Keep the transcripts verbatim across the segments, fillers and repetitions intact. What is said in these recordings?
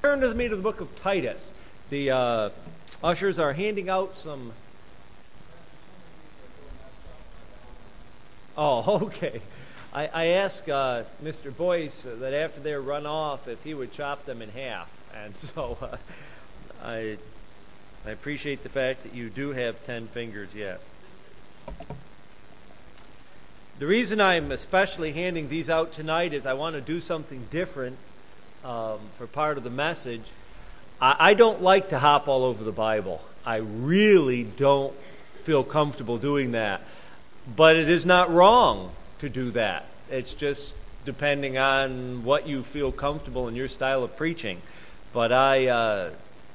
Turn with me to the book of Titus. The uh, ushers are handing out some... Oh, okay. I, I asked uh, Mister Boyce that after they run off if he would chop them in half. And so uh, I, I appreciate the fact that you do have ten fingers yet. The reason I'm especially handing these out tonight is I want to do something different um, for part of the message. I, I don't like to hop all over the Bible. I really don't feel comfortable doing that. But it is not wrong to do that. It's just depending on what you feel comfortable in your style of preaching. But I, uh,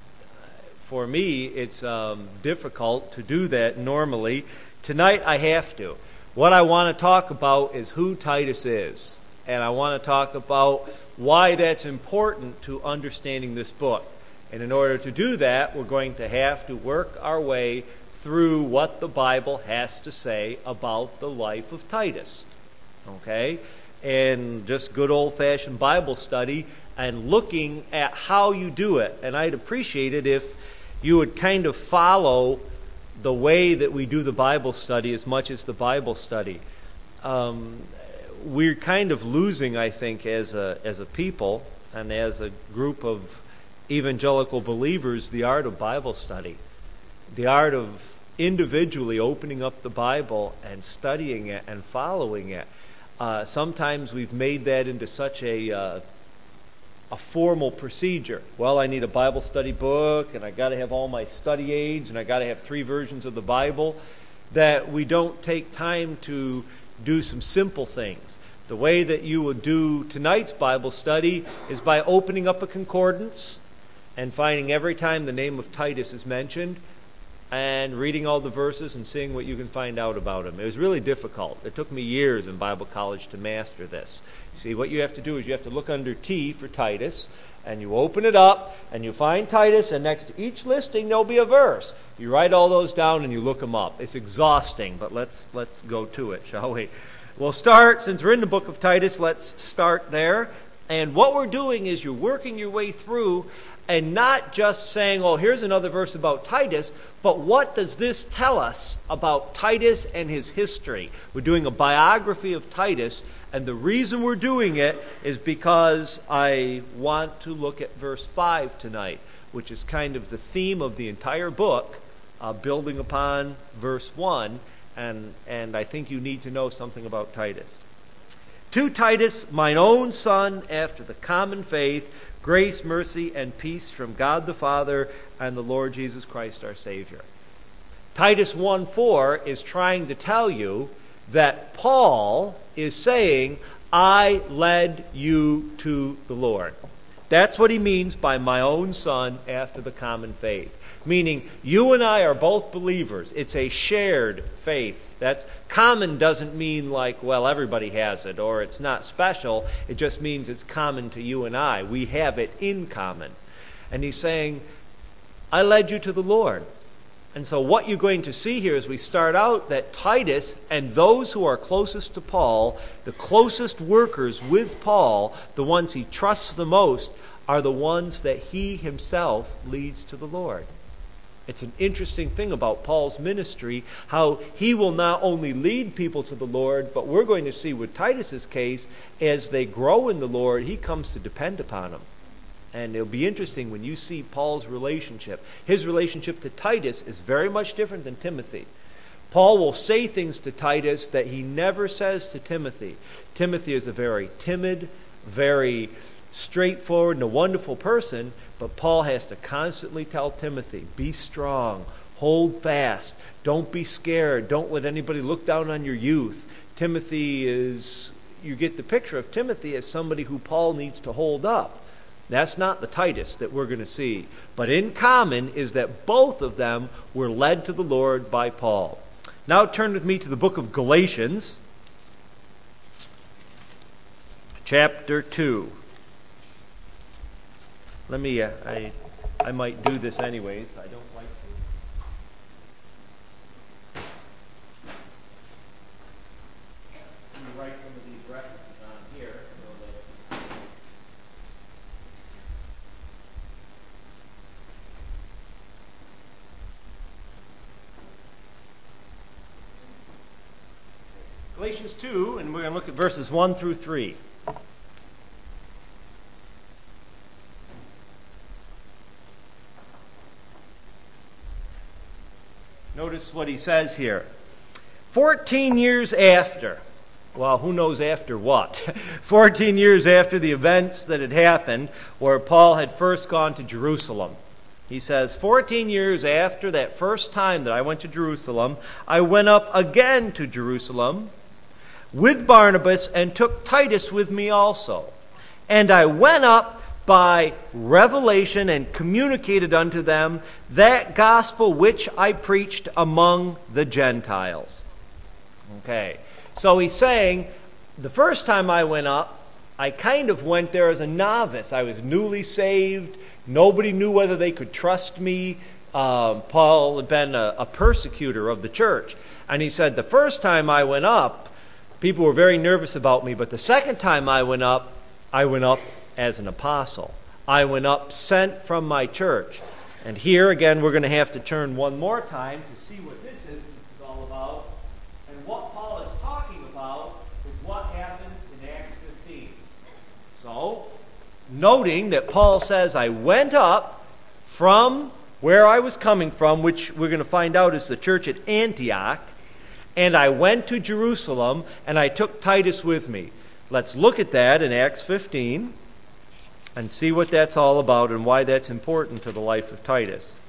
for me, it's um, difficult to do that normally. Tonight I have to. What I want to talk about is who Titus is. And I want to talk about why that's important to understanding this book. And in order to do that, we're going to have to work our way through what the Bible has to say about the life of Titus. Okay? And just good old-fashioned Bible study and looking at how you do it. And I'd appreciate it if you would kind of follow the way that we do the Bible study as much as the Bible study. Um, we're kind of losing, I think, as a as a people and as a group of evangelical believers, the art of Bible study, the art of individually opening up the Bible and studying it and following it. Uh, sometimes we've made that into such a uh, a formal procedure. Well, I need a Bible study book, and I got to have all my study aids, and I got to have three versions of the Bible, that we don't take time to do some simple things. The way that you will do tonight's Bible study is by opening up a concordance and finding every time the name of Titus is mentioned and reading all the verses and seeing what you can find out about him. It was really difficult. It took me years in Bible college to master this. You see, what you have to do is you have to look under T for Titus, and you open it up, and you find Titus, and next to each listing there'll be a verse. You write all those down and you look them up. It's exhausting, but let's let's go to it, shall we? We'll start, since we're in the book of Titus, let's start there. And what we're doing is you're working your way through and not just saying, oh, here's another verse about Titus, but what does this tell us about Titus and his history? We're doing a biography of Titus, and the reason we're doing it is because I want to look at verse five tonight, which is kind of the theme of the entire book, uh, building upon verse one, and, and I think you need to know something about Titus. To Titus, mine own son, after the common faith, grace, mercy, and peace from God the Father and the Lord Jesus Christ our Savior. Titus one four is trying to tell you that Paul is saying, I led you to the Lord. That's what he means by my own son after the common faith. Meaning, you and I are both believers. It's a shared faith. That common doesn't mean like, well, everybody has it, or it's not special. It just means it's common to you and I. We have it in common. And he's saying, I led you to the Lord. And so what you're going to see here as we start out, that Titus and those who are closest to Paul, the closest workers with Paul, the ones he trusts the most, are the ones that he himself leads to the Lord. It's an interesting thing about Paul's ministry, how he will not only lead people to the Lord, but we're going to see with Titus's case, as they grow in the Lord, he comes to depend upon them. And it'll be interesting when you see Paul's relationship. His relationship to Titus is very much different than Timothy. Paul will say things to Titus that he never says to Timothy. Timothy is a very timid, very straightforward and a wonderful person, but Paul has to constantly tell Timothy, be strong, hold fast, don't be scared, don't let anybody look down on your youth. Timothy is, you get the picture of Timothy as somebody who Paul needs to hold up. That's not the Titus that we're going to see. But in common is that both of them were led to the Lord by Paul. Now turn with me to the book of Galatians, chapter two. Let me, uh, I, I might do this anyways. I don't like to. Let me write some of these references on here so that Galatians two, and we're going to look at verses one through three. Notice what he says here. Fourteen years after, well, who knows after what? Fourteen years after the events that had happened where Paul had first gone to Jerusalem. He says, fourteen years after that first time that I went to Jerusalem, I went up again to Jerusalem with Barnabas and took Titus with me also. And I went up by revelation and communicated unto them that gospel which I preached among the Gentiles. Okay, so he's saying, the first time I went up, I kind of went there as a novice. I was newly saved. Nobody knew whether they could trust me. Um, Paul had been a, a persecutor of the church. And he said, the first time I went up, people were very nervous about me. But the second time I went up, I went up as an apostle. I went up sent from my church. And here, again, we're going to have to turn one more time to see what this is, this is all about. And what Paul is talking about is what happens in Acts fifteen. So, noting that Paul says, I went up from where I was coming from, which we're going to find out is the church at Antioch, and I went to Jerusalem, and I took Titus with me. Let's look at that in Acts fifteen and see what that's all about and why that's important to the life of Titus.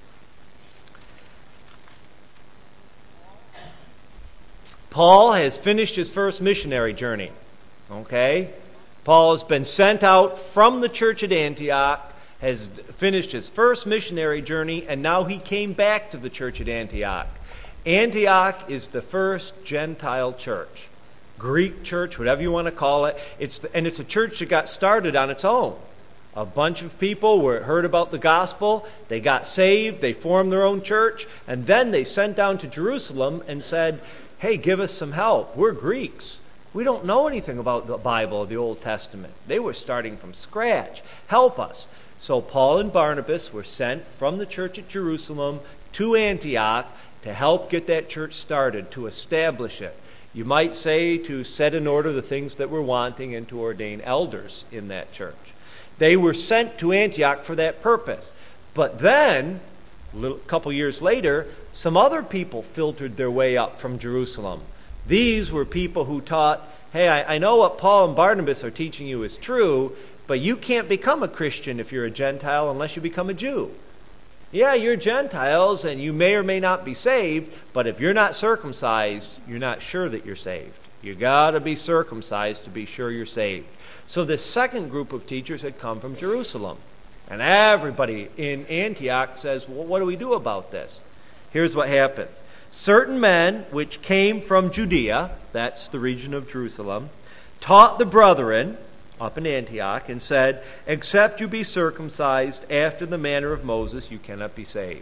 Paul has finished his first missionary journey. Okay? Paul has been sent out from the church at Antioch, has finished his first missionary journey, and now he came back to the church at Antioch. Antioch is the first Gentile church. Greek church, whatever you want to call it. It's the, and it's a church that got started on its own. A bunch of people were heard about the gospel, they got saved, they formed their own church, and then they sent down to Jerusalem and said, hey, give us some help. We're Greeks. We don't know anything about the Bible or the Old Testament. They were starting from scratch. Help us. So Paul and Barnabas were sent from the church at Jerusalem to Antioch to help get that church started, to establish it. You might say to set in order the things that were wanting and to ordain elders in that church. They were sent to Antioch for that purpose. But then, a little, couple years later, some other people filtered their way up from Jerusalem. These were people who taught, hey, I, I know what Paul and Barnabas are teaching you is true, but you can't become a Christian if you're a Gentile unless you become a Jew. Yeah, you're Gentiles and you may or may not be saved, but if you're not circumcised, you're not sure that you're saved. You got to be circumcised to be sure you're saved. So this second group of teachers had come from Jerusalem. And everybody in Antioch says, well, what do we do about this? Here's what happens. Certain men which came from Judea, that's the region of Jerusalem, taught the brethren up in Antioch and said, except you be circumcised after the manner of Moses, you cannot be saved.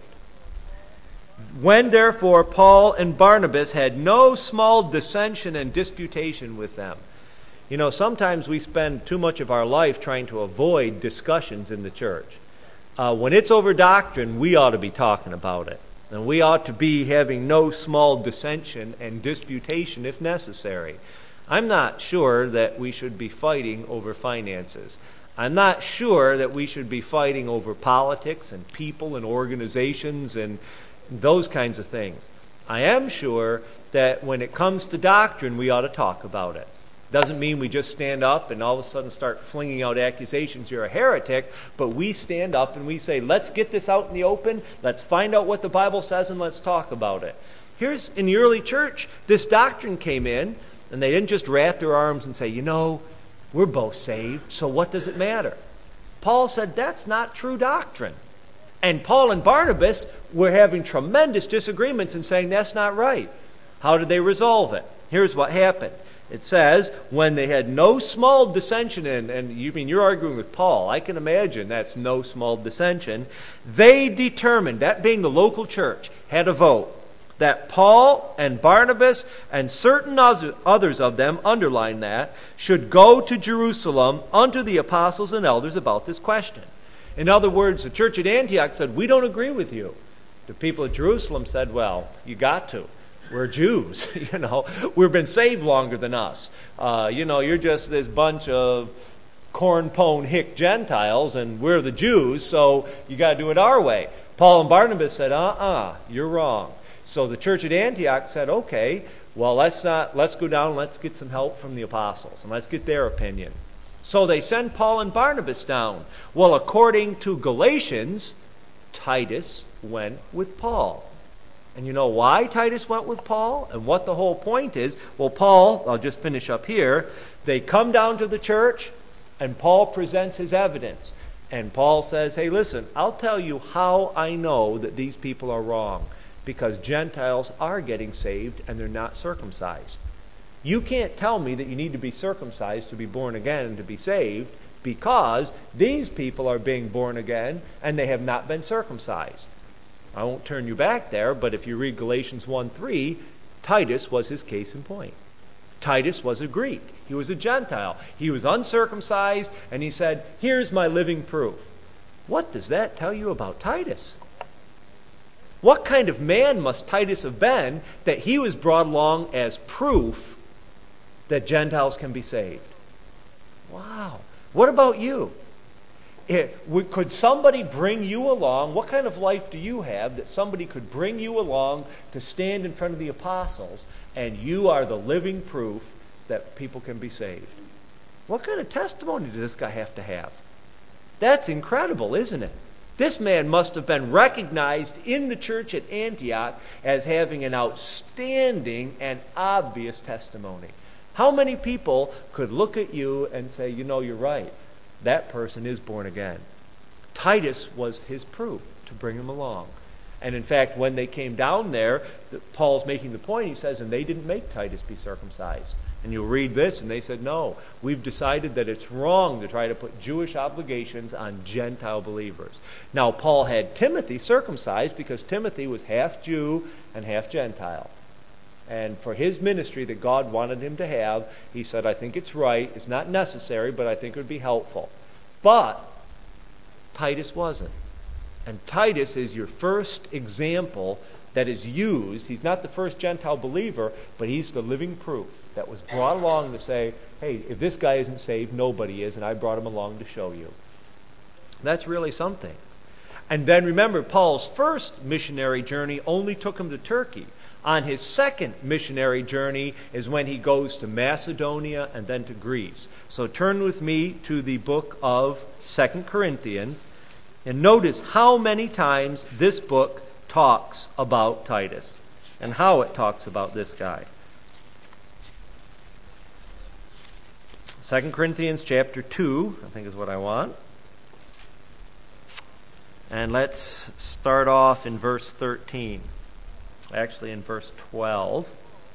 When therefore Paul and Barnabas had no small dissension and disputation with them. You know, sometimes we spend too much of our life trying to avoid discussions in the church. Uh, when it's over doctrine, we ought to be talking about it. And we ought to be having no small dissension and disputation if necessary. I'm not sure that we should be fighting over finances. I'm not sure that we should be fighting over politics and people and organizations and those kinds of things. I am sure that when it comes to doctrine, we ought to talk about it. Doesn't mean we just stand up and all of a sudden start flinging out accusations, you're a heretic, but we stand up and we say, let's get this out in the open, let's find out what the Bible says and let's talk about it. Here's, in the early church, this doctrine came in and they didn't just wrap their arms and say, you know, we're both saved, so what does it matter? Paul said that's not true doctrine. And Paul and Barnabas were having tremendous disagreements and saying that's not right. How did they resolve it? Here's what happened. It says, when they had no small dissension in, and you mean you're arguing with Paul, I can imagine that's no small dissension, they determined, that being the local church, had a vote, that Paul and Barnabas and certain others of them, underline that, should go to Jerusalem unto the apostles and elders about this question. In other words, the church at Antioch said, we don't agree with you. The people at Jerusalem said, well, you got to. We're Jews, you know. We've been saved longer than us. Uh, you know, you're just this bunch of corn-pone hick Gentiles, and we're the Jews, so you got to do it our way. Paul and Barnabas said, uh-uh, you're wrong. So the church at Antioch said, okay, well, let's not, let's go down and let's get some help from the apostles, and let's get their opinion. So they send Paul and Barnabas down. Well, according to Galatians, Titus went with Paul. And you know why Titus went with Paul and what the whole point is? Well, Paul, I'll just finish up here. They come down to the church and Paul presents his evidence. And Paul says, hey, listen, I'll tell you how I know that these people are wrong. Because Gentiles are getting saved and they're not circumcised. You can't tell me that you need to be circumcised to be born again and to be saved, because these people are being born again and they have not been circumcised. I won't turn you back there, but if you read Galatians one three, Titus was his case in point. Titus was a Greek. He was a Gentile. He was uncircumcised, and he said, here's my living proof. What does that tell you about Titus? What kind of man must Titus have been that he was brought along as proof that Gentiles can be saved? Wow. What about you? It, could somebody bring you along? What kind of life do you have that somebody could bring you along to stand in front of the apostles and you are the living proof that people can be saved? What kind of testimony does this guy have to have? That's incredible, isn't it? This man must have been recognized in the church at Antioch as having an outstanding and obvious testimony. How many people could look at you and say, you know, you're right. That person is born again. Titus was his proof to bring him along. And in fact, when they came down there, Paul's making the point, he says, and they didn't make Titus be circumcised. And you'll read this, and they said, no, we've decided that it's wrong to try to put Jewish obligations on Gentile believers. Now, Paul had Timothy circumcised because Timothy was half Jew and half Gentile. And for his ministry that God wanted him to have, he said, I think it's right. It's not necessary, but I think it would be helpful. But Titus wasn't. And Titus is your first example that is used. He's not the first Gentile believer, but he's the living proof that was brought along to say, hey, if this guy isn't saved, nobody is, and I brought him along to show you. That's really something. And then remember, Paul's first missionary journey only took him to Turkey. On his second missionary journey is when he goes to Macedonia and then to Greece. So turn with me to the book of Second Corinthians and notice how many times this book talks about Titus and how it talks about this guy. Second Corinthians chapter two, I think is what I want. And let's start off in verse thirteen. Actually, in verse twelve.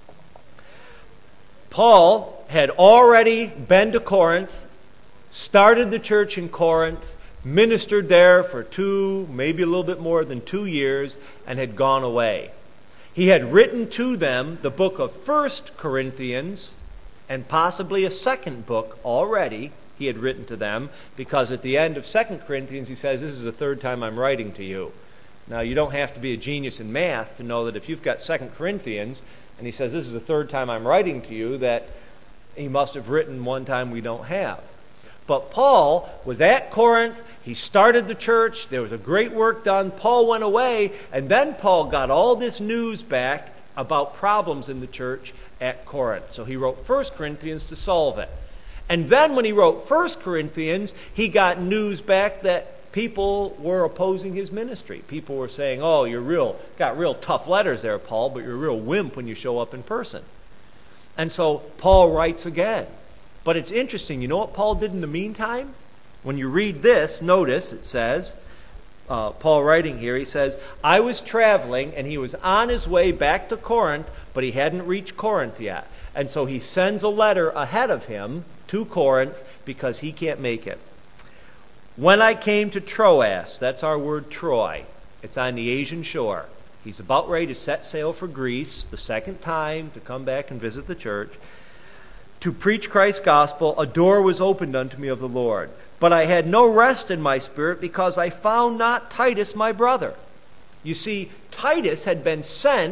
Paul had already been to Corinth, started the church in Corinth, ministered there for two, maybe a little bit more than two years, and had gone away. He had written to them the book of First Corinthians, and possibly a second book already he had written to them, because at the end of Second Corinthians he says, this is the third time I'm writing to you. Now, you don't have to be a genius in math to know that if you've got Second Corinthians, and he says, this is the third time I'm writing to you, that he must have written one time we don't have. But Paul was at Corinth. He started the church. There was a great work done. Paul went away, and then Paul got all this news back about problems in the church at Corinth. So he wrote First Corinthians to solve it. And then when he wrote First Corinthians, he got news back that people were opposing his ministry. People were saying, oh, you're real, got real tough letters there, Paul, but you're a real wimp when you show up in person. And so Paul writes again. But it's interesting, you know what Paul did in the meantime? When you read this, notice it says, uh, Paul writing here, he says, I was traveling and he was on his way back to Corinth, but he hadn't reached Corinth yet. And so he sends a letter ahead of him to Corinth because he can't make it. When I came to Troas, that's our word Troy, it's on the Asian shore. He's about ready to set sail for Greece the second time to come back and visit the church. To preach Christ's gospel, a door was opened unto me of the Lord. But I had no rest in my spirit because I found not Titus my brother. You see, Titus had been sent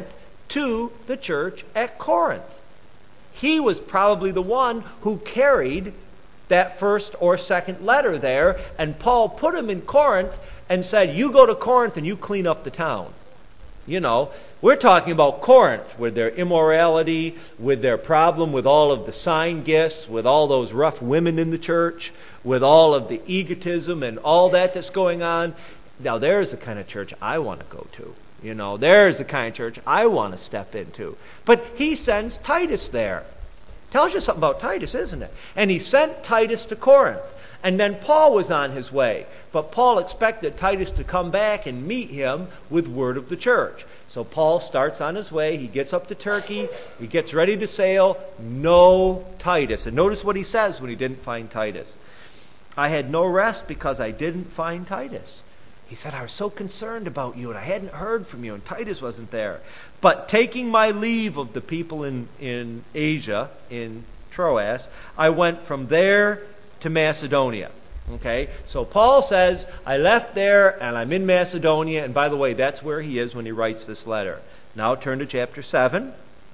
to the church at Corinth. He was probably the one who carried that first or second letter there, and Paul put him in Corinth and said, you go to Corinth and you clean up the town. You know, we're talking about Corinth with their immorality, with their problem with all of the sign gifts, with all those rough women in the church, with all of the egotism and all that that's going on. Now, there's the kind of church I want to go to. You know, there's the kind of church I want to step into. But he sends Titus there. Tells you something about Titus, isn't it? And he sent Titus to Corinth. And then Paul was on his way. But Paul expected Titus to come back and meet him with word of the church. So Paul starts on his way. He gets up to Turkey. He gets ready to sail. No Titus. And notice what he says when he didn't find Titus. I had no rest because I didn't find Titus. He said, I was so concerned about you, and I hadn't heard from you, and Titus wasn't there. But taking my leave of the people in, in Asia, in Troas, I went from there to Macedonia. Okay, so Paul says, I left there, and I'm in Macedonia, and by the way, that's where he is when he writes this letter. Now turn to chapter seven.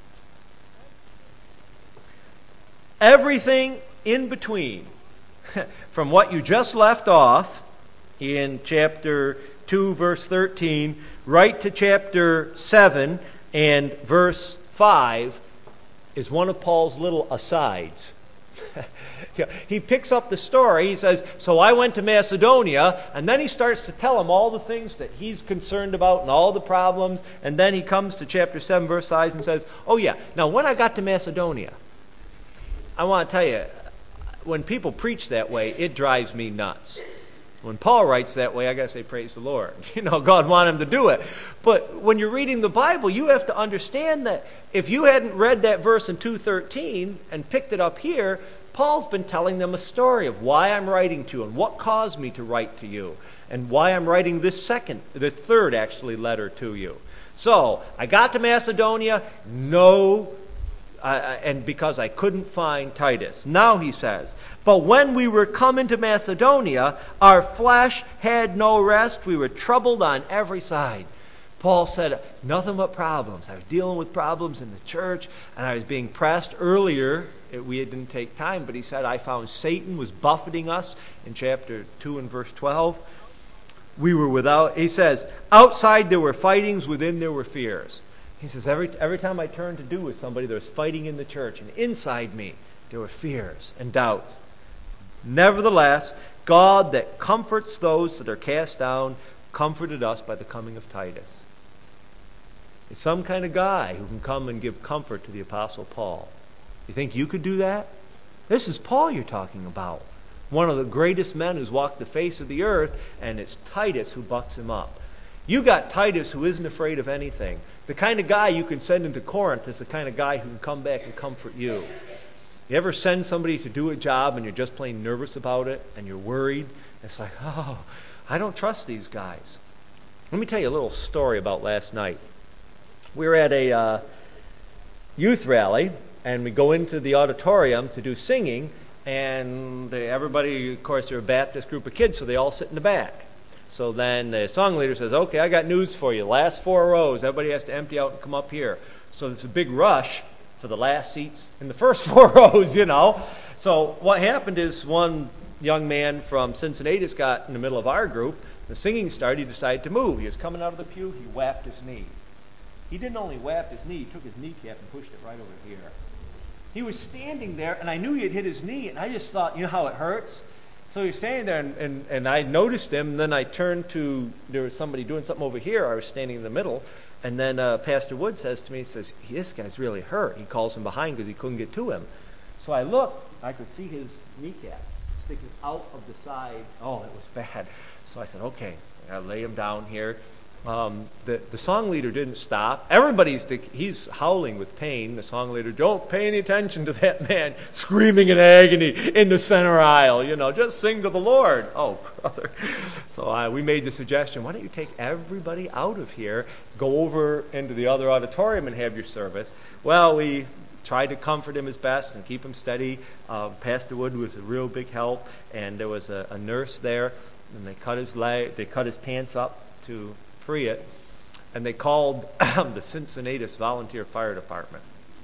Everything in between, from what you just left off, in chapter two, verse thirteen, right to chapter seven and verse five, is one of Paul's little asides. He picks up the story. He says, so I went to Macedonia, and then he starts to tell him all the things that he's concerned about and all the problems, and then he comes to chapter seven, verse five, and says, oh yeah, now when I got to Macedonia, I want to tell you, when people preach that way, it drives me nuts. When Paul writes that way, I got to say, praise the Lord. You know, God wanted him to do it. But when you're reading the Bible, you have to understand that if you hadn't read that verse in two thirteen and picked it up here, Paul's been telling them a story of why I'm writing to you and what caused me to write to you and why I'm writing this second, the third actually letter to you. So, I got to Macedonia, no Uh, and because I couldn't find Titus. Now he says, but when we were come into Macedonia, our flesh had no rest. We were troubled on every side. Paul said, nothing but problems. I was dealing with problems in the church, and I was being pressed. Earlier, it, we didn't take time, but he said, I found Satan was buffeting us in chapter two and verse twelve. We were without, he says, outside there were fightings, within there were fears. He says, every, every time I turned to do with somebody, there was fighting in the church. And inside me, there were fears and doubts. Nevertheless, God that comforts those that are cast down, comforted us by the coming of Titus. He's some kind of guy who can come and give comfort to the Apostle Paul. You think you could do that? This is Paul you're talking about. One of the greatest men who's walked the face of the earth, and it's Titus who bucks him up. You got Titus who isn't afraid of anything. The kind of guy you can send into Corinth is the kind of guy who can come back and comfort you. You ever send somebody to do a job and you're just plain nervous about it and you're worried? It's like, oh, I don't trust these guys. Let me tell you a little story about last night. We were at a uh, youth rally, and we go into the auditorium to do singing, and everybody, of course, they're a Baptist group of kids, so they all sit in the back. So then the song leader says, okay, I got news for you. Last four rows, everybody has to empty out and come up here. So it's a big rush for the last seats in the first four rows, you know. So what happened is one young man from Cincinnati got in the middle of our group. The singing started. He decided to move. He was coming out of the pew. He whapped his knee. He didn't only whap his knee. He took his kneecap and pushed it right over here. He was standing there, and I knew he had hit his knee, and I just thought, you know how it hurts? So he was standing there, and, and, and I noticed him, and then I turned to, there was somebody doing something over here. I was standing in the middle, and then uh, Pastor Wood says to me, he says, this guy's really hurt. He calls him behind because he couldn't get to him. So I looked, I could see his kneecap sticking out of the side. Oh, it was bad. So I said, okay, I gotta lay him down here. Um, the, the song leader didn't stop. Everybody's, he's howling with pain. The song leader, don't pay any attention to that man screaming in agony in the center aisle. You know, just sing to the Lord. Oh, brother. So uh, we made the suggestion, why don't you take everybody out of here, go over into the other auditorium and have your service. Well, we tried to comfort him as best and keep him steady. Uh, Pastor Wood was a real big help, and there was a, a nurse there, and they cut his leg, they cut his pants up to free it. and they called the Cincinnatus Volunteer Fire Department.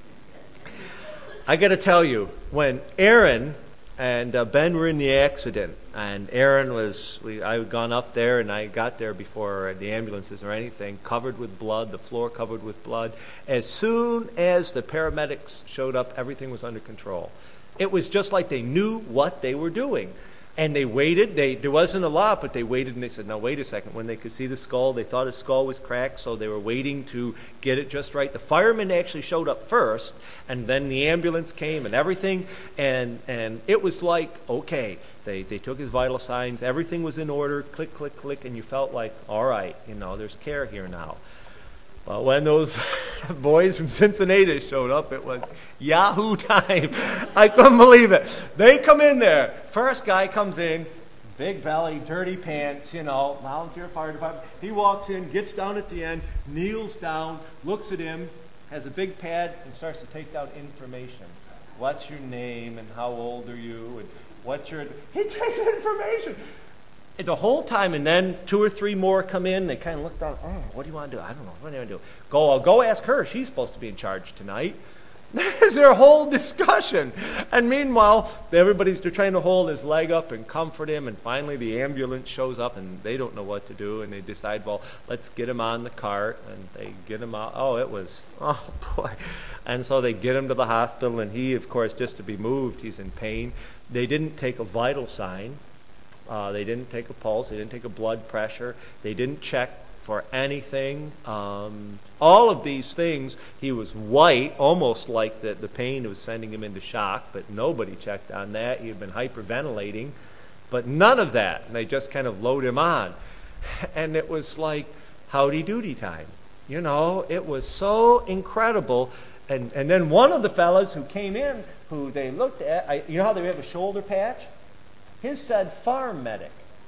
I got to tell you, when Aaron and uh, Ben were in the accident, and Aaron was, we, I had gone up there, and I got there before the ambulances or anything, covered with blood, the floor covered with blood. As soon as the paramedics showed up, everything was under control. It was just like they knew what they were doing. And they waited. They, there wasn't a lot, but they waited, and they said, now, wait a second. When they could see the skull, they thought his skull was cracked, so they were waiting to get it just right. The firemen actually showed up first, and then the ambulance came and everything, and and it was like, okay, they, they took his vital signs. Everything was in order, click, click, click, and you felt like, all right, you know, there's care here now. Well, when those boys from Cincinnati showed up, it was Yahoo time. I couldn't believe it. They come in there. First guy comes in, big belly, dirty pants, you know, volunteer fire department. He walks in, gets down at the end, kneels down, looks at him, has a big pad, and starts to take down information. What's your name, and how old are you, and what's your... He takes information. The whole time, and then two or three more come in. They kind of look down. Oh, what do you want to do? I don't know. What do you want to do? Go, I'll go ask her. She's supposed to be in charge tonight. There's their whole discussion. And meanwhile, everybody's they're trying to hold his leg up and comfort him. And finally, the ambulance shows up, and they don't know what to do. And they decide, well, let's get him on the cart. And they get him out. Oh, it was, oh boy. And so they get him to the hospital. And he, of course, just to be moved, he's in pain. They didn't take a vital sign. Uh, they didn't take a pulse. They didn't take a blood pressure. They didn't check for anything. Um, all of these things, he was white, almost like the, the pain was sending him into shock, but nobody checked on that. He had been hyperventilating, but none of that. And they just kind of load him on. And it was like howdy doody time. You know, it was so incredible. And, and then one of the fellas who came in, who they looked at, I, you know how they have a shoulder patch? His said farm medic,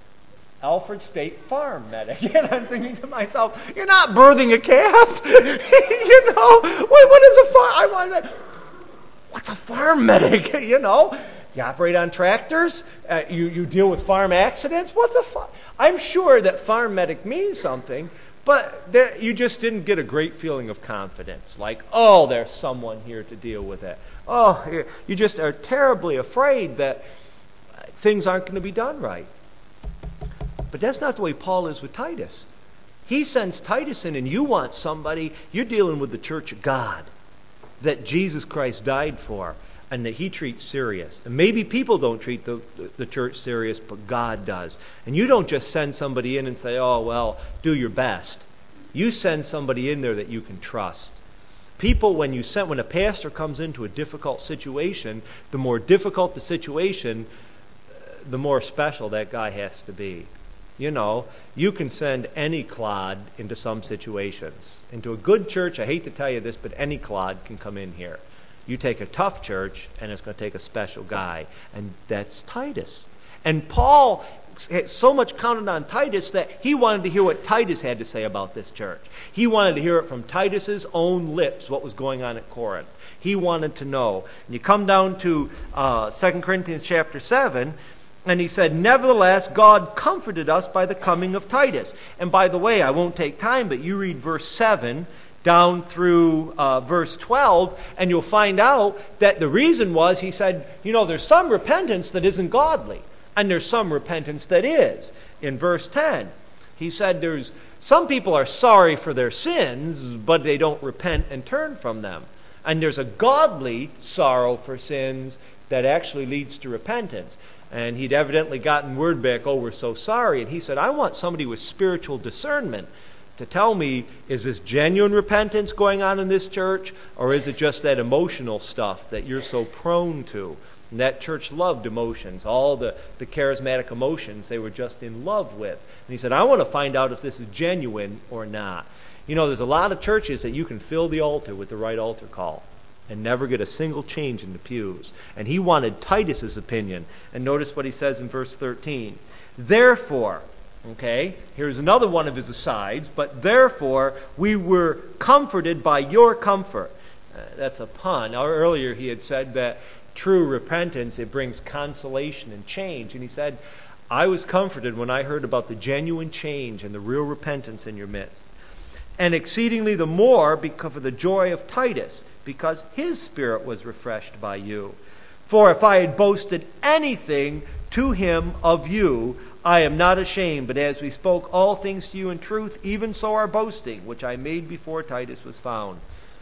Alfred State Farm Medic. And I'm thinking to myself, you're not birthing a calf. You know, wait, what is a farm? I want that. What's a farm medic? You know, you operate on tractors. Uh, you, you deal with farm accidents. What's a farm? I'm sure that farm medic means something, but there, you just didn't get a great feeling of confidence. Like, oh, there's someone here to deal with it. Oh, you just are terribly afraid that things aren't going to be done right. But that's not the way Paul is with Titus. He sends Titus in, and you want somebody, you're dealing with the church of God that Jesus Christ died for and that he treats serious. And maybe people don't treat the, the, the church serious, but God does. And you don't just send somebody in and say, oh, well, do your best. You send somebody in there that you can trust. People, when you send, when a pastor comes into a difficult situation, the more difficult the situation, the more special that guy has to be. You know, you can send any clod into some situations. Into a good church, I hate to tell you this, but any clod can come in here. You take a tough church, and it's going to take a special guy, and that's Titus. And Paul had so much counted on Titus that he wanted to hear what Titus had to say about this church. He wanted to hear it from Titus's own lips, what was going on at Corinth. He wanted to know. And you come down to uh, Second Corinthians chapter seven, and he said, nevertheless, God comforted us by the coming of Titus. And by the way, I won't take time, but you read verse seven down through uh, verse twelve, and you'll find out that the reason was, he said, you know, there's some repentance that isn't godly, and there's some repentance that is. In verse ten, he said there's some people are sorry for their sins, but they don't repent and turn from them. And there's a godly sorrow for sins that actually leads to repentance. And he'd evidently gotten word back, oh, we're so sorry. And he said, I want somebody with spiritual discernment to tell me, is this genuine repentance going on in this church, or is it just that emotional stuff that you're so prone to? And that church loved emotions, all the, the charismatic emotions they were just in love with. And he said, I want to find out if this is genuine or not. You know, there's a lot of churches that you can fill the altar with the right altar call and never get a single change in the pews. And he wanted Titus's opinion. And notice what he says in verse thirteen. Therefore, okay, here's another one of his asides, but therefore we were comforted by your comfort. Uh, that's a pun. Now, earlier he had said that true repentance, it brings consolation and change. And he said, I was comforted when I heard about the genuine change and the real repentance in your midst. and exceedingly the more because of the joy of Titus, because his spirit was refreshed by you. For if I had boasted anything to him of you, I am not ashamed, but as we spoke all things to you in truth, even so our boasting, which I made before Titus was found.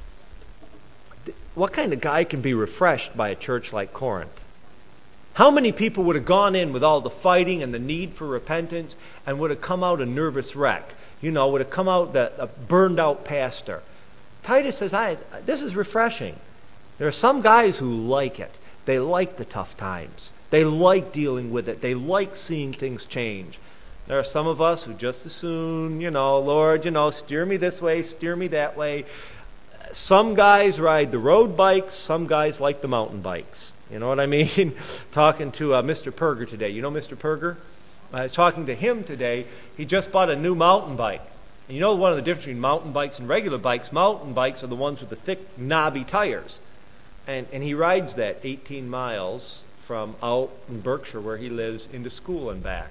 What kind of guy can be refreshed by a church like Corinth? How many people would have gone in with all the fighting and the need for repentance and would have come out a nervous wreck? You know, would have come out the, a burned out pastor. Titus says, I, this is refreshing. There are some guys who like it. They like the tough times. They like dealing with it. They like seeing things change. There are some of us who just as soon, you know, Lord, you know, steer me this way, steer me that way. Some guys ride the road bikes. Some guys like the mountain bikes. You know what I mean? Talking to uh, Mister Perger today. You know Mister Perger? I was talking to him today. He just bought a new mountain bike. And you know one of the differences between mountain bikes and regular bikes? Mountain bikes are the ones with the thick, knobby tires. And, and he rides that eighteen miles from out in Berkshire where he lives into school and back.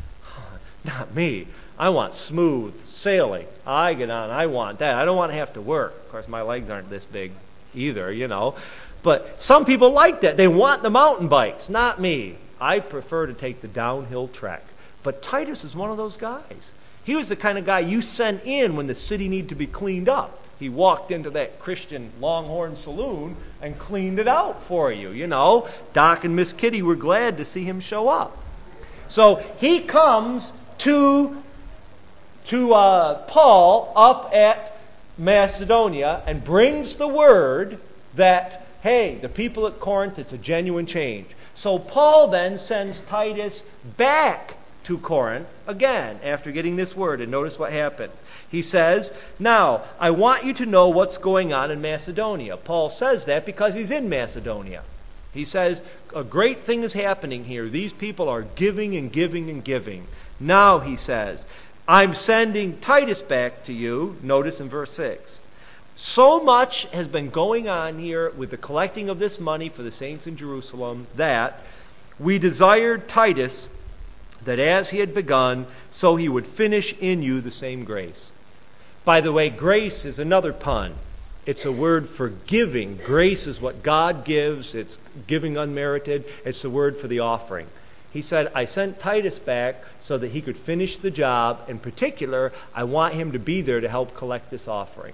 Not me. I want smooth sailing. I get on. I want that. I don't want to have to work. Of course, my legs aren't this big either, you know. But some people like that. They want the mountain bikes. Not me. I prefer to take the downhill trek. But Titus is one of those guys. He was the kind of guy you sent in when the city needed to be cleaned up. He walked into that Christian Longhorn saloon and cleaned it out for you, you know. Doc and Miss Kitty were glad to see him show up. So he comes to, to uh, Paul up at Macedonia and brings the word that, hey, the people at Corinth, it's a genuine change. So Paul then sends Titus back to Corinth again after getting this word. And notice what happens. He says, now, I want you to know what's going on in Macedonia. Paul says that because he's in Macedonia. He says, a great thing is happening here. These people are giving and giving and giving. Now, he says, I'm sending Titus back to you. Notice in verse six. So much has been going on here with the collecting of this money for the saints in Jerusalem that we desired Titus that as he had begun, so he would finish in you the same grace. By the way, grace is another pun. It's a word for giving. Grace is what God gives. It's giving unmerited. It's the word for the offering. He said, I sent Titus back so that he could finish the job. In particular, I want him to be there to help collect this offering.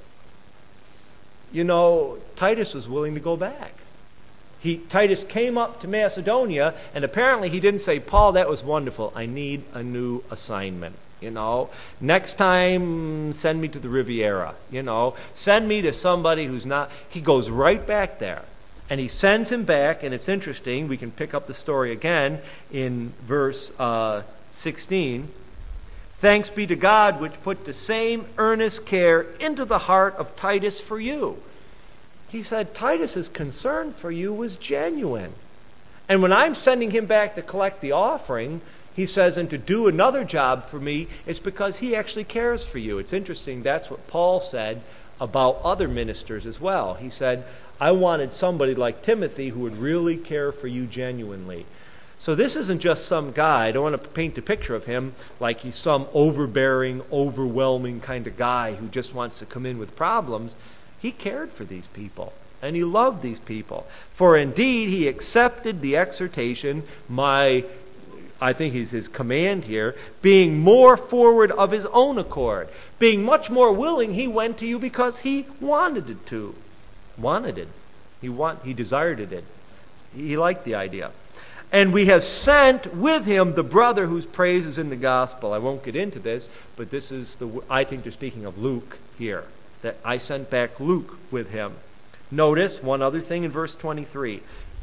You know, Titus was willing to go back. He, Titus came up to Macedonia, and apparently he didn't say, Paul, that was wonderful. I need a new assignment. You know, next time, send me to the Riviera. You know, send me to somebody who's not. He goes right back there, and he sends him back, and it's interesting. We can pick up the story again in verse uh, sixteen. Thanks be to God, which put the same earnest care into the heart of Titus for you. He said, Titus's concern for you was genuine. And when I'm sending him back to collect the offering, he says, and to do another job for me, it's because he actually cares for you. It's interesting, that's what Paul said about other ministers as well. He said, I wanted somebody like Timothy who would really care for you genuinely. So this isn't just some guy. I don't want to paint a picture of him like he's some overbearing, overwhelming kind of guy who just wants to come in with problems. He cared for these people, and he loved these people. For indeed, he accepted the exhortation, my, I think is his command here, being more forward of his own accord. Being much more willing, he went to you because he wanted it to. Wanted it. He, want, he desired it. He liked the idea. And we have sent with him the brother whose praise is in the gospel. I won't get into this, but this is the, I think they're speaking of Luke here. That I sent back Luke with him. Notice one other thing in verse twenty-three.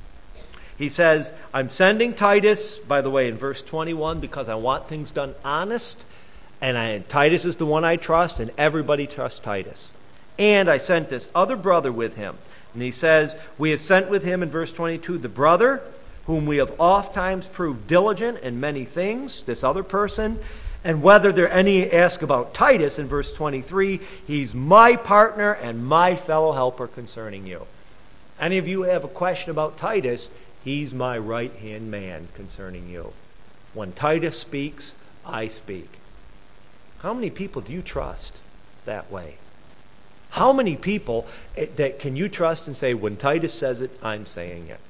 He says, I'm sending Titus, by the way, in verse twenty-one, because I want things done honest, and I, Titus is the one I trust, and everybody trusts Titus. And I sent this other brother with him. And he says, we have sent with him in verse twenty-two, the brother whom we have oft times proved diligent in many things, this other person. And whether there any ask about Titus in verse twenty-three, he's my partner and my fellow helper concerning you. Any of you have a question about Titus, he's my right-hand man concerning you. When Titus speaks, I speak. How many people do you trust? that way? How many people that can you trust and say, when Titus says it, I'm saying it?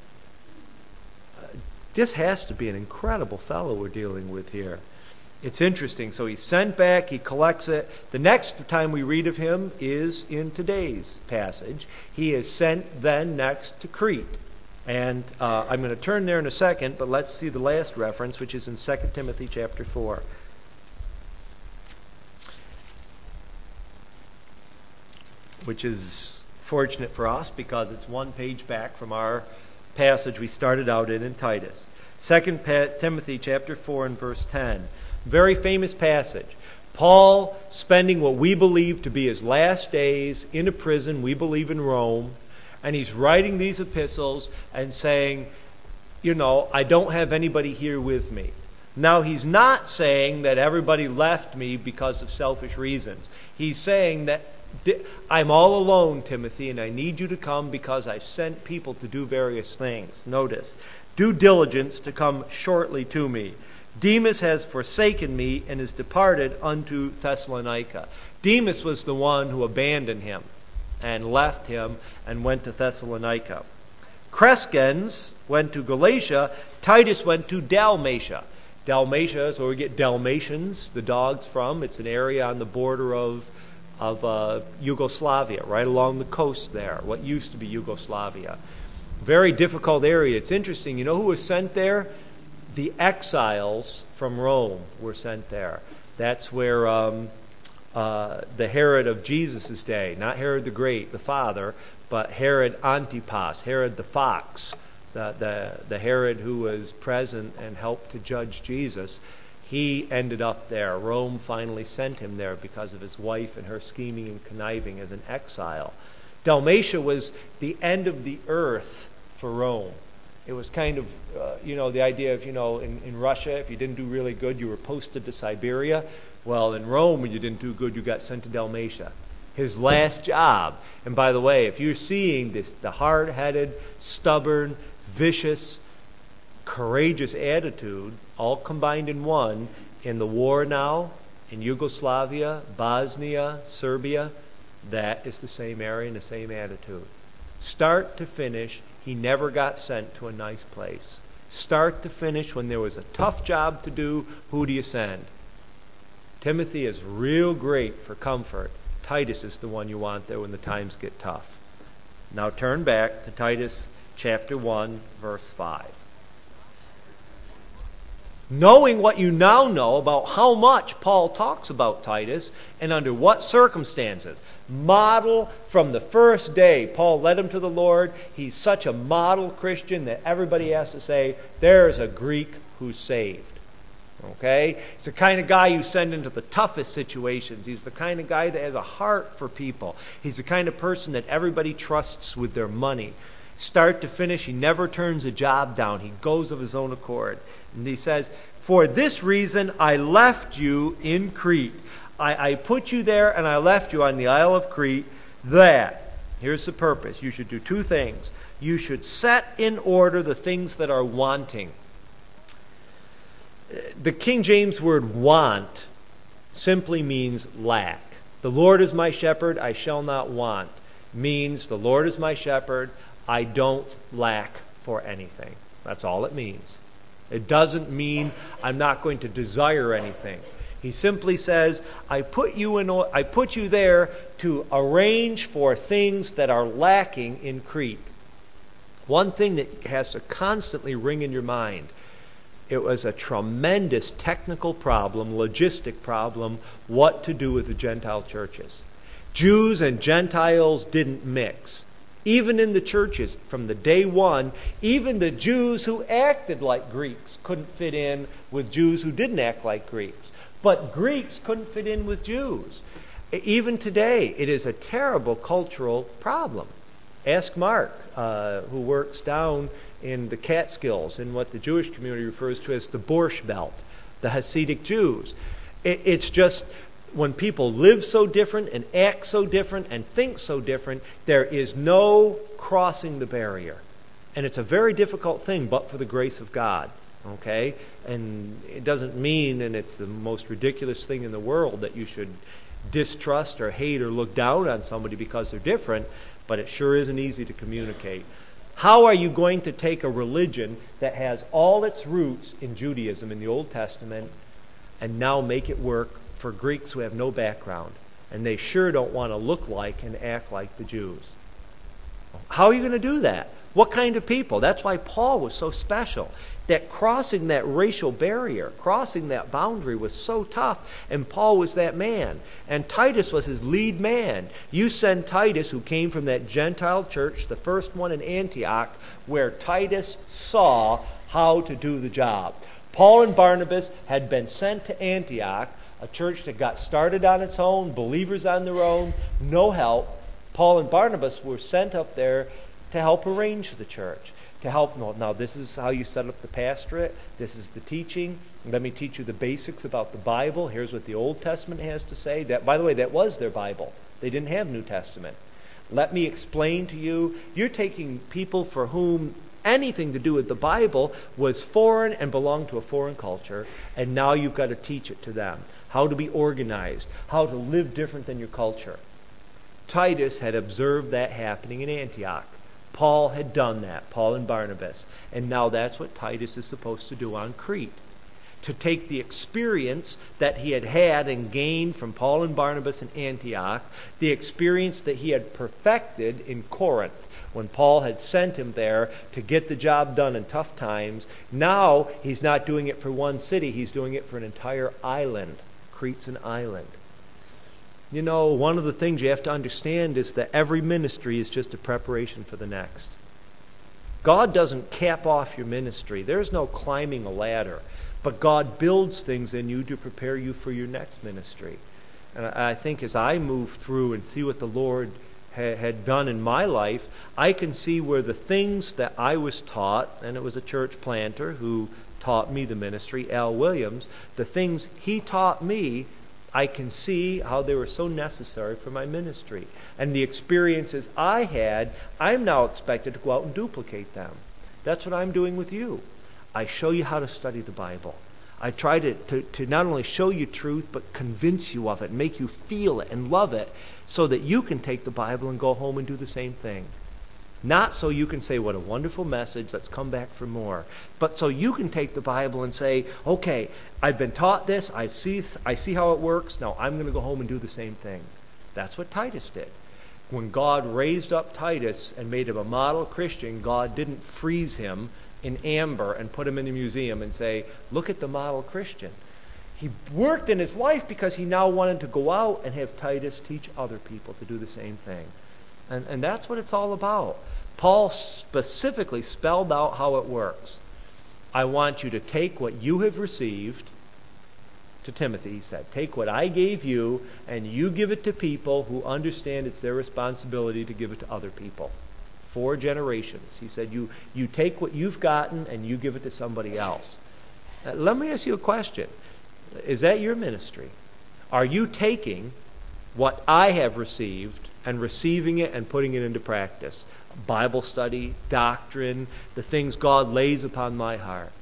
This has to be an incredible fellow we're dealing with here. It's interesting. So he's sent back, he collects it. The next time we read of him is in today's passage. He is sent then next to Crete. And uh, I'm going to turn there in a second, but let's see the last reference, which is in Second Timothy chapter four. Which is fortunate for us because it's one page back from our passage we started out in in Titus. Second Timothy chapter four and verse ten. Very famous passage. Paul spending what we believe to be his last days in a prison, we believe in Rome, and he's writing these epistles and saying, you know, I don't have anybody here with me. Now, he's not saying that everybody left me because of selfish reasons. He's saying that I'm all alone, Timothy, and I need you to come because I've sent people to do various things. Notice, do diligence to come shortly to me. Demas has forsaken me and is departed unto Thessalonica. Demas was the one who abandoned him and left him and went to Thessalonica. Crescens went to Galatia. Titus went to Dalmatia. Dalmatia is where we get Dalmatians, the dogs, from. It's an area on the border of of uh, Yugoslavia, right along the coast there, what used to be Yugoslavia. Very difficult area. It's interesting. You know who was sent there? The exiles from Rome were sent there. That's where um, uh, the Herod of Jesus' day, not Herod the Great, the father, but Herod Antipas, Herod the fox, the, the, the Herod who was present and helped to judge Jesus. He ended up there. Rome finally sent him there because of his wife and her scheming and conniving as an exile. Dalmatia was the end of the earth for Rome. It was kind of, uh, you know, the idea of, you know, in, in Russia, if you didn't do really good, you were posted to Siberia. Well, in Rome, when you didn't do good, you got sent to Dalmatia. His last job. And by the way, if you're seeing this, the hard-headed, stubborn, vicious, courageous attitude, all combined in one, in the war now, in Yugoslavia, Bosnia, Serbia, that is the same area and the same attitude. Start to finish, he never got sent to a nice place. Start to finish, when there was a tough job to do, who do you send? Timothy is real great for comfort. Titus is the one you want there when the times get tough. Now turn back to Titus chapter one, verse five. Knowing what you now know about how much Paul talks about Titus and under what circumstances. Model from the first day Paul led him to the Lord. He's such a model Christian that everybody has to say, there's a Greek who's saved. Okay? He's the kind of guy you send into the toughest situations. He's the kind of guy that has a heart for people. He's the kind of person that everybody trusts with their money. Start to finish, he never turns a job down. He goes of his own accord. And he says, for this reason I left you in Crete. I, I put you there and I left you on the Isle of Crete that, here's the purpose, you should do two things. You should set in order the things that are wanting. The King James word want simply means lack. The Lord is my shepherd, I shall not want. Means the Lord is my shepherd, I don't lack for anything. That's all it means. It doesn't mean I'm not going to desire anything. He simply says, I put you in, I put you there to arrange for things that are lacking in Crete. One thing that has to constantly ring in your mind, it was a tremendous technical problem, logistic problem, what to do with the Gentile churches. Jews and Gentiles didn't mix. Even in the churches, from the day one, even the Jews who acted like Greeks couldn't fit in with Jews who didn't act like Greeks. But Greeks couldn't fit in with Jews. Even today, it is a terrible cultural problem. Ask Mark, uh, who works down in the Catskills, in what the Jewish community refers to as the Borscht Belt, the Hasidic Jews. It, it's just... when people live so different and act so different and think so different, there is no crossing the barrier. And it's a very difficult thing, but for the grace of God. Okay? And it doesn't mean, and it's the most ridiculous thing in the world, that you should distrust or hate or look down on somebody because they're different, but it sure isn't easy to communicate. How are you going to take a religion that has all its roots in Judaism in the Old Testament and now make it work for Greeks who have no background? And they sure don't want to look like and act like the Jews. How are you going to do that? What kind of people? That's why Paul was so special. That crossing that racial barrier, crossing that boundary was so tough. And Paul was that man. And Titus was his lead man. You send Titus, who came from that Gentile church, the first one in Antioch, where Titus saw how to do the job. Paul and Barnabas had been sent to Antioch, a church that got started on its own, believers on their own, no help. Paul and Barnabas were sent up there to help arrange the church, to help, no, now this is how you set up the pastorate, this is the teaching, let me teach you the basics about the Bible, here's what the Old Testament has to say. That, by the way, that was their Bible. They didn't have New Testament. Let me explain to you, you're taking people for whom anything to do with the Bible was foreign and belonged to a foreign culture, and now you've got to teach it to them. How to be organized, how to live different than your culture. Titus had observed that happening in Antioch. Paul had done that, Paul and Barnabas. And now that's what Titus is supposed to do on Crete. To take the experience that he had had and gained from Paul and Barnabas in Antioch, the experience that he had perfected in Corinth, when Paul had sent him there to get the job done in tough times. Now he's not doing it for one city, he's doing it for an entire island. Crete's an island. You know, one of the things you have to understand is that every ministry is just a preparation for the next. God doesn't cap off your ministry. There's no climbing a ladder. But God builds things in you to prepare you for your next ministry. And I think as I move through and see what the Lord ha- had done in my life, I can see where the things that I was taught, and it was a church planter who taught me the ministry, Al Williams, the things he taught me, I can see how they were so necessary for my ministry. And the experiences I had, I'm now expected to go out and duplicate them. That's what I'm doing with you. I show you how to study the Bible. I try to, to, to not only show you truth, but convince you of it, make you feel it and love it, so that you can take the Bible and go home and do the same thing. Not so you can say, what a wonderful message, let's come back for more. But so you can take the Bible and say, okay, I've been taught this, I see, I see how it works, now I'm going to go home and do the same thing. That's what Titus did. When God raised up Titus and made him a model Christian, God didn't freeze him in amber and put him in the museum and say, look at the model Christian. He worked in his life because he now wanted to go out and have Titus teach other people to do the same thing. And, and that's what it's all about. Paul specifically spelled out how it works. I want you to take what you have received, to Timothy, he said, take what I gave you and you give it to people who understand it's their responsibility to give it to other people. Four generations. He said, you, you take what you've gotten and you give it to somebody else. Now, let me ask you a question. Is that your ministry? Are you taking what I have received and receiving it and putting it into practice? Bible study, doctrine, the things God lays upon my heart.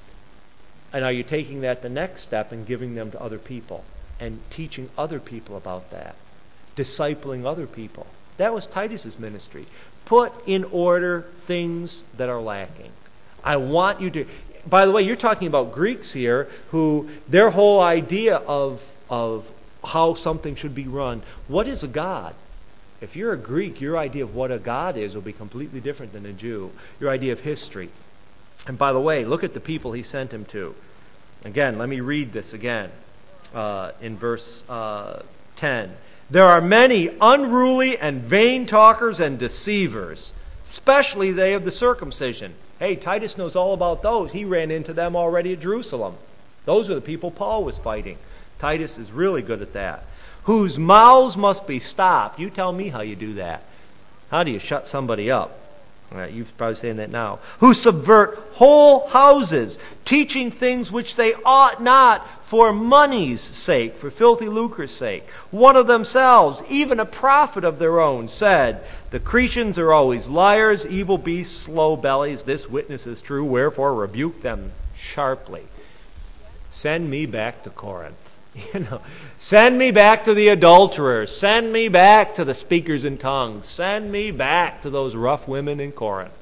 And are you taking that the next step and giving them to other people and teaching other people about that? Discipling other people. That was Titus's ministry. Put in order things that are lacking. I want you to... By the way, you're talking about Greeks here who their whole idea of, of how something should be run. What is a god? If you're a Greek, your idea of what a god is will be completely different than a Jew. Your idea of history. And by the way, look at the people he sent him to. Again, let me read this again uh, in verse uh, ten. There are many unruly and vain talkers and deceivers, especially they of the circumcision. Hey, Titus knows all about those. He ran into them already at Jerusalem. Those are the people Paul was fighting. Titus is really good at that. Whose mouths must be stopped. You tell me how you do that. How do you shut somebody up? All right, you're probably saying that now. Who subvert whole houses, teaching things which they ought not for money's sake, for filthy lucre's sake. One of themselves, even a prophet of their own, said, the Cretans are always liars, evil beasts, slow bellies. This witness is true, wherefore rebuke them sharply. Send me back to Corinth. You know, send me back to the adulterers. Send me back to the speakers in tongues. Send me back to those rough women in Corinth.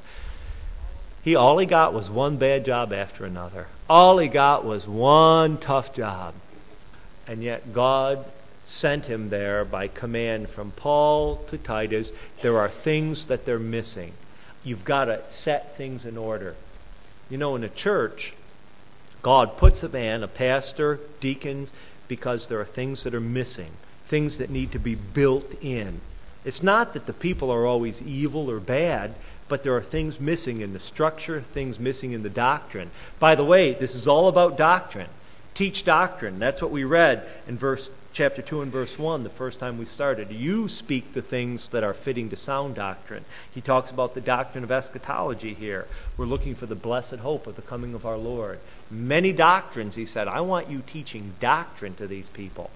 He all he got was one bad job after another. All he got was one tough job. And yet God sent him there by command from Paul to Titus. There are things that they're missing. You've got to set things in order. You know, in a church, God puts a man, a pastor, deacons, because there are things that are missing, things that need to be built in. It's not that the people are always evil or bad, but there are things missing in the structure, things missing in the doctrine. By the way, this is all about doctrine. Teach doctrine. That's what we read in verse chapter two and verse one the first time we started. You speak the things that are fitting to sound doctrine. He talks about the doctrine of eschatology here. We're looking for the blessed hope of the coming of our Lord. Many doctrines, he said. I want you teaching doctrine to these people.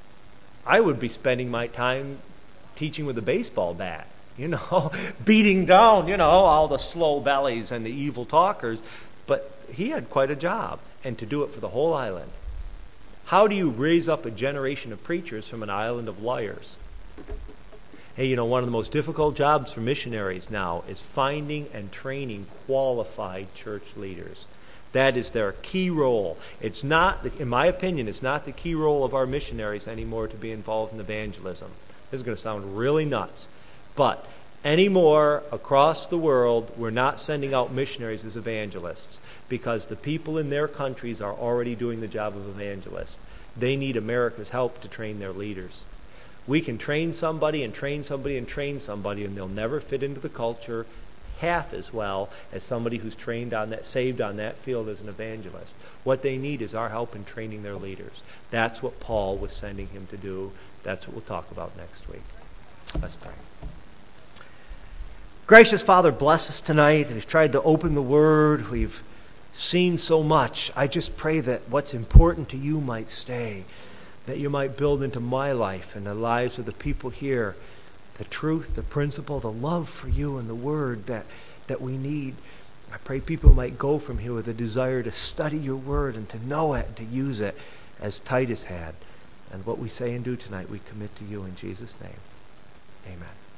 I would be spending my time teaching with a baseball bat, you know, beating down, you know, all the slow bellies and the evil talkers. But he had quite a job, and to do it for the whole island. How do you raise up a generation of preachers from an island of liars? Hey, you know, one of the most difficult jobs for missionaries now is finding and training qualified church leaders. That is their key role. It's not, in my opinion, it's not the key role of our missionaries anymore to be involved in evangelism. This is going to sound really nuts. But anymore, across the world, we're not sending out missionaries as evangelists because the people in their countries are already doing the job of evangelists. They need America's help to train their leaders. We can train somebody and train somebody and train somebody, and they'll never fit into the culture half as well as somebody who's trained on that, saved on that field as an evangelist. What they need is our help in training their leaders. That's what Paul was sending him to do. That's what we'll talk about next week. Let's pray. Gracious Father, bless us tonight. We've tried to open the Word. We've seen so much. I just pray that what's important to you might stay, that you might build into my life and the lives of the people here the truth, the principle, the love for you and the Word that, that we need. I pray people might go from here with a desire to study your Word and to know it and to use it as Titus had. And what we say and do tonight, we commit to you in Jesus' name. Amen.